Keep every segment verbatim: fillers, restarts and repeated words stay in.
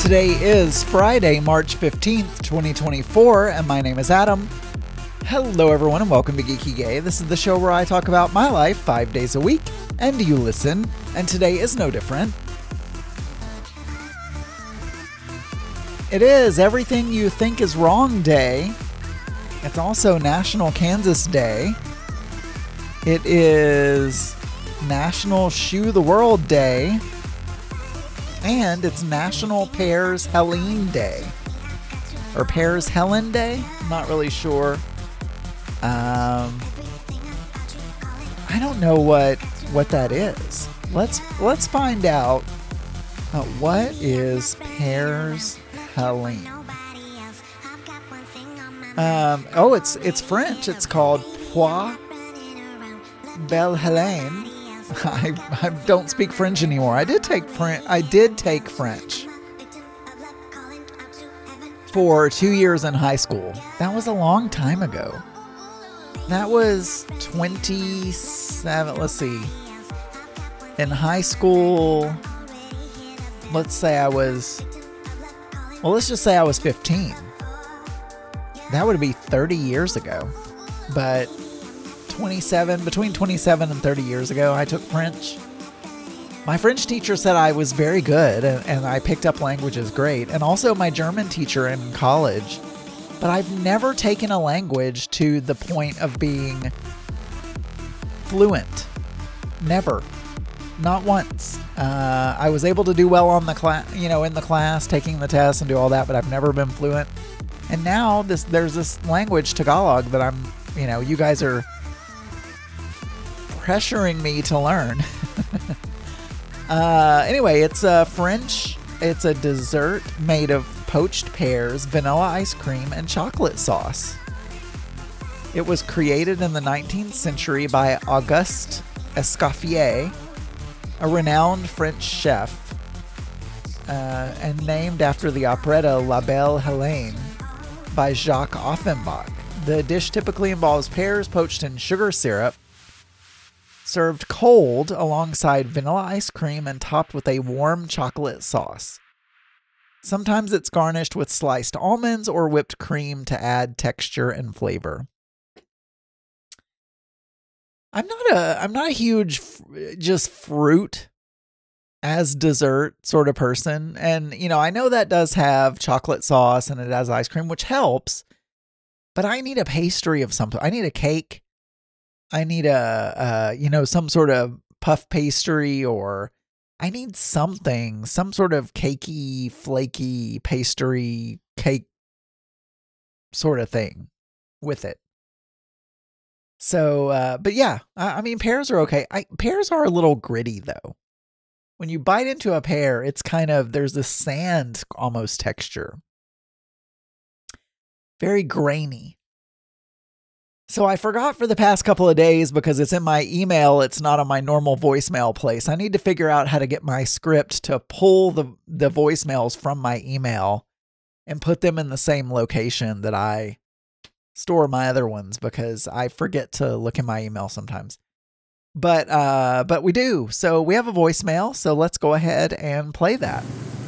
Today is Friday, March fifteenth, twenty twenty-four, and my name is Adam. Hello everyone and welcome to Geeky Gay. This is the show where I talk about my life five days a week, and you listen, and today is no different. It is Everything You Think Is Wrong Day. It's also National Kansas Day. It is National Shoe the World Day. And it's National Pears Helene Day. Or Pears Helen Day? I'm not really sure. Um, I don't know what what that is. Let's let's find out. Uh, what is Pears Helene? Um, oh, it's it's French. It's called Pois Belle Helene. I, I don't speak French anymore. I did take French. I did take French for two years in high school. That was a long time ago. That was twenty-seven. Let's see. In high school, let's say I was. Well, let's just say I was fifteen. That would be thirty years ago. But twenty-seven, between twenty-seven and thirty years ago, I took French. My French teacher said I was very good, and, and I picked up languages great, and also my German teacher in college. But I've never taken a language to the point of being fluent. Never. Not once. Uh, I was able to do well on the class, you know, in the class, taking the test and do all that, but I've never been fluent. And now this there's this language, Tagalog, that I'm, you know, you guys are pressuring me to learn. uh, anyway, it's a French, it's a dessert made of poached pears, vanilla ice cream, and chocolate sauce. It was created in the nineteenth century by Auguste Escoffier, a renowned French chef, uh, and named after the operetta La Belle Helene by Jacques Offenbach. The dish typically involves pears poached in sugar syrup, served cold alongside vanilla ice cream and topped with a warm chocolate sauce. Sometimes it's garnished with sliced almonds or whipped cream to add texture and flavor. I'm not a I'm not a huge just fruit as dessert sort of person, and you know, I know that does have chocolate sauce and it has ice cream, which helps, but I need a pastry of something. I need a cake. I need a, uh, you know, some sort of puff pastry, or I need something, some sort of cakey, flaky pastry cake sort of thing with it. So, uh, but yeah, I, I mean, pears are okay. I, pears are a little gritty though. When you bite into a pear, it's kind of, there's this sand almost texture. Very grainy. So I forgot for the past couple of days because it's in my email. It's not on my normal voicemail place. I need to figure out how to get my script to pull the, the voicemails from my email and put them in the same location that I store my other ones, because I forget to look in my email sometimes. But, uh, but we do. So we have a voicemail. So let's go ahead and play that.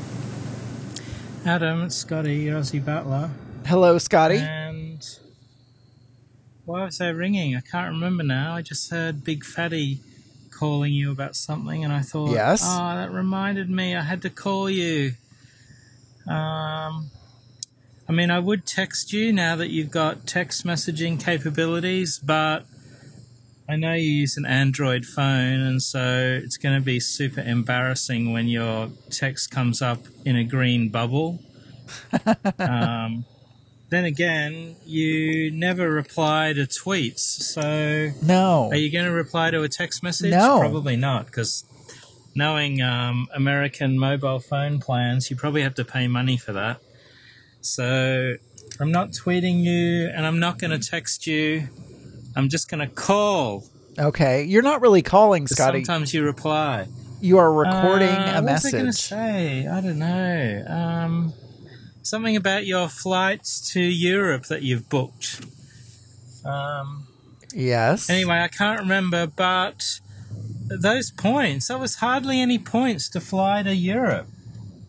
Adam, it's Scotty, Aussie Butler. Hello, Scotty. And why was I ringing? I can't remember now. I just heard Big Fatty calling you about something, and I thought, yes. Oh, that reminded me I had to call you. Um, I mean, I would text you now that you've got text messaging capabilities, but I know you use an Android phone, and so it's going to be super embarrassing when your text comes up in a green bubble. um, then again, you never reply to tweets, so no. Are you going to reply to a text message? No. Probably not, because knowing um, American mobile phone plans, you probably have to pay money for that. So I'm not tweeting you, and I'm not going to text you. I'm just going to call. Okay. You're not really calling, Scotty. Sometimes you reply. You are recording uh, a what message. What was I going to say? I don't know. Um, something about your flights to Europe that you've booked. Um, yes. Anyway, I can't remember, but those points, there was hardly any points to fly to Europe.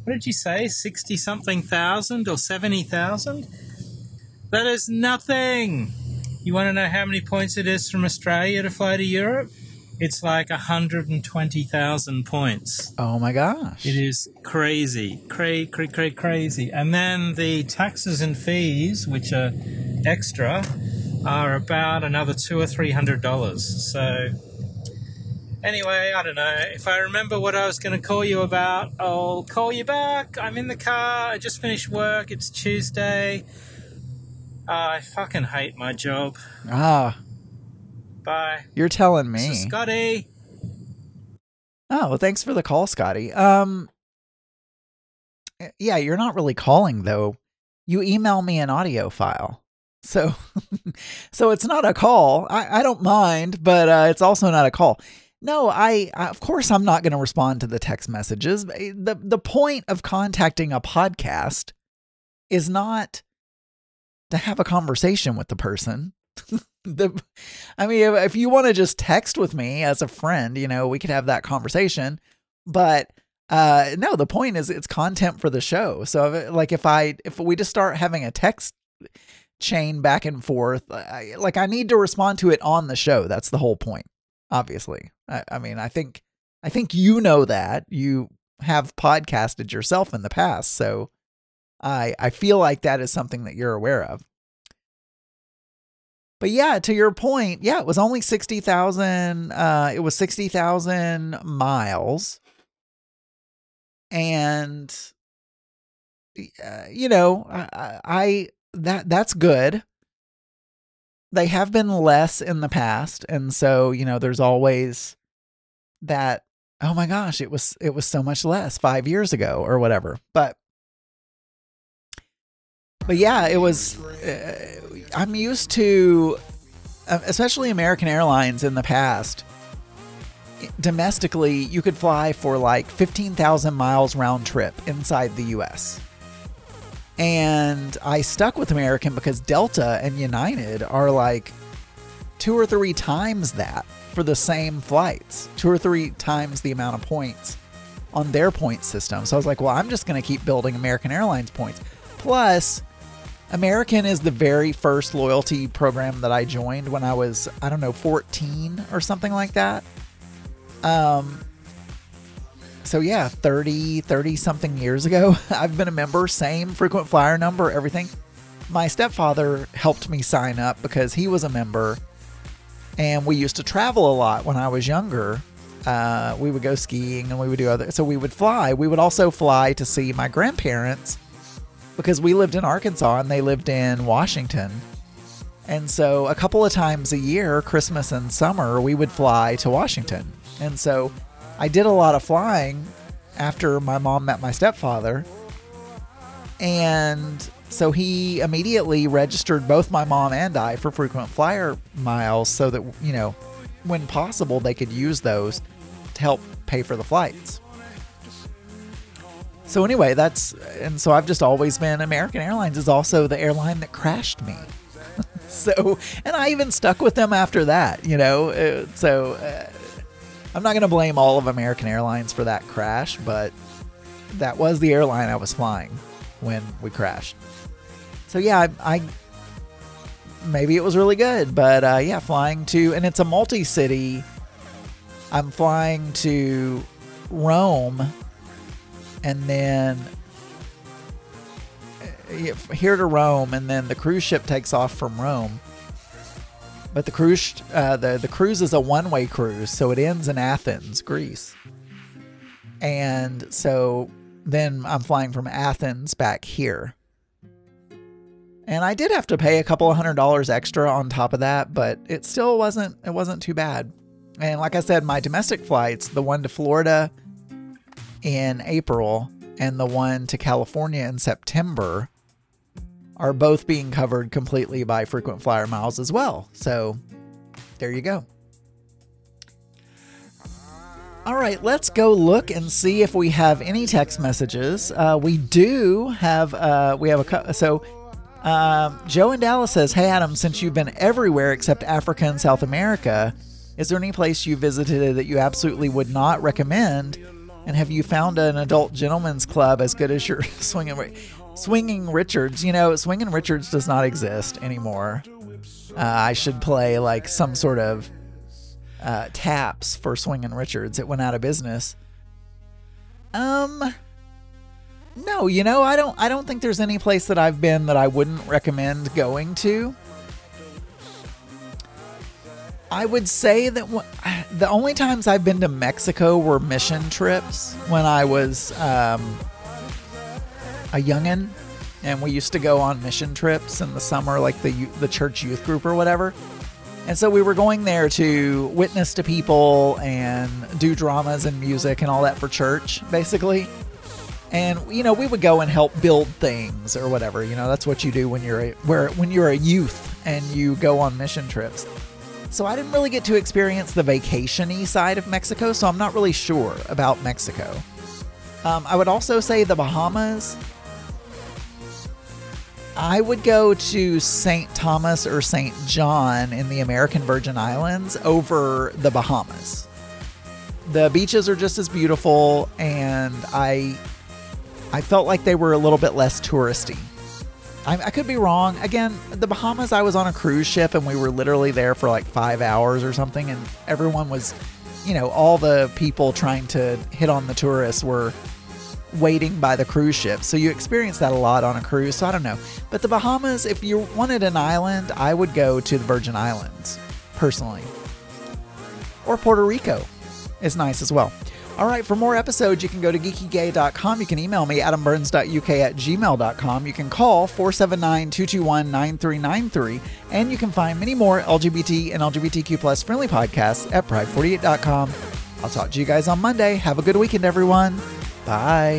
what did you say, sixty something thousand or seventy thousand? That is nothing. You want to know how many points it is from Australia to fly to Europe? It's like one hundred twenty thousand points. Oh my gosh. It is crazy. Cray, cray, cray, crazy. And then the taxes and fees, which are extra, are about another two or three hundred dollars. So anyway, I don't know. If I remember what I was going to call you about, I'll call you back. I'm in the car. I just finished work. It's Tuesday. Uh, I fucking hate my job. Ah. Bye. You're telling me. This is Scotty. Oh, well, thanks for the call, Scotty. Um, yeah, you're not really calling though. You email me an audio file. So, so it's not a call. I, I don't mind, but uh, it's also not a call. No, I, I of course I'm not going to respond to the text messages. The the point of contacting a podcast is not to have a conversation with the person. the, I mean, if, if you want to just text with me as a friend, you know, we could have that conversation. But uh, no, the point is it's content for the show. So if, like if I if we just start having a text chain back and forth, I, like I need to respond to it on the show. That's the whole point. Obviously, I, I mean, I think I think you know that you have podcasted yourself in the past, so I I feel like that is something that you're aware of. But yeah, to your point, yeah, it was only sixty thousand. Uh, it was sixty thousand miles, and uh, you know, I, I that that's good. They have been less in the past, and so you know, there's always that. Oh my gosh, it was it was so much less five years ago or whatever. But but yeah, it was. Uh, I'm used to, especially American Airlines in the past. Domestically, you could fly for like fifteen thousand miles round trip inside the U S. And I stuck with American because Delta and United are like two or three times that for the same flights, two or three times the amount of points on their point system. So I was like, well, I'm just going to keep building American Airlines points. Plus, American is the very first loyalty program that I joined when I was, I don't know, fourteen or something like that. Um, so yeah, thirty, thirty something years ago, I've been a member, same frequent flyer number, everything. My stepfather helped me sign up because he was a member, and we used to travel a lot when I was younger. Uh, we would go skiing and we would do other, so we would fly. We would also fly to see my grandparents because we lived in Arkansas and they lived in Washington. And so a couple of times a year, Christmas and summer, we would fly to Washington. And so I did a lot of flying after my mom met my stepfather. And so he immediately registered both my mom and I for frequent flyer miles so that, you know, when possible, they could use those to help pay for the flights. So anyway, that's, and so I've just always been, American Airlines is also the airline that crashed me. So, and I even stuck with them after that, you know, uh, so uh, I'm not going to blame all of American Airlines for that crash, but that was the airline I was flying when we crashed. So yeah, I, I maybe it was really good, but uh, yeah, flying to, and it's a multi-city. I'm flying to Rome, and then here to Rome, and then the cruise ship takes off from Rome. But the cruise, uh, the the cruise is a one-way cruise, so it ends in Athens, Greece. And so then I'm flying from Athens back here. And I did have to pay a couple of hundred dollars extra on top of that, but it still wasn't it wasn't too bad. And like I said, my domestic flights, the one to Florida in April and the one to California in September, are both being covered completely by frequent flyer miles as well. So there you go. All right, let's go look and see if we have any text messages. Uh, we do have, uh, we have a, so um, Joe in Dallas says, hey Adam, since you've been everywhere except Africa and South America, is there any place you visited that you absolutely would not recommend And have you found an adult gentleman's club as good as your swinging swinging Richards? You know, swinging Richards does not exist anymore. Uh, I should play like some sort of uh, taps for swinging Richards. It went out of business. Um, no, you know, I don't. I don't think there's any place that I've been that I wouldn't recommend going to. I would say that w- the only times I've been to Mexico were mission trips when I was um, a youngin', and we used to go on mission trips in the summer, like the the church youth group or whatever. And so we were going there to witness to people and do dramas and music and all that for church, basically. And you know, we would go and help build things or whatever. You know, that's what you do when you're a, where when you're a youth and you go on mission trips. So I didn't really get to experience the vacation-y side of Mexico, so I'm not really sure about Mexico. Um, I would also say the Bahamas. I would go to Saint Thomas or Saint John in the American Virgin Islands over the Bahamas. The beaches are just as beautiful, and I, I felt like they were a little bit less touristy. I, I could be wrong. Again, the Bahamas, I was on a cruise ship and we were literally there for like five hours or something. And everyone was, you know, all the people trying to hit on the tourists were waiting by the cruise ship. So you experience that a lot on a cruise. So I don't know. But the Bahamas, if you wanted an island, I would go to the Virgin Islands, personally. Or Puerto Rico is nice as well. All right, for more episodes, you can go to geeky gay dot com. You can email me, adam burns dot u k at gmail dot com. You can call four seven nine, two two one, nine three nine three. And you can find many more L G B T and L G B T Q plus friendly podcasts at pride forty-eight dot com. I'll talk to you guys on Monday. Have a good weekend, everyone. Bye.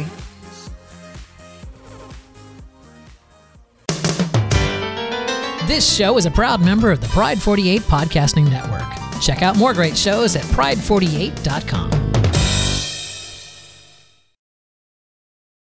This show is a proud member of the Pride forty-eight Podcasting Network. Check out more great shows at pride forty-eight dot com.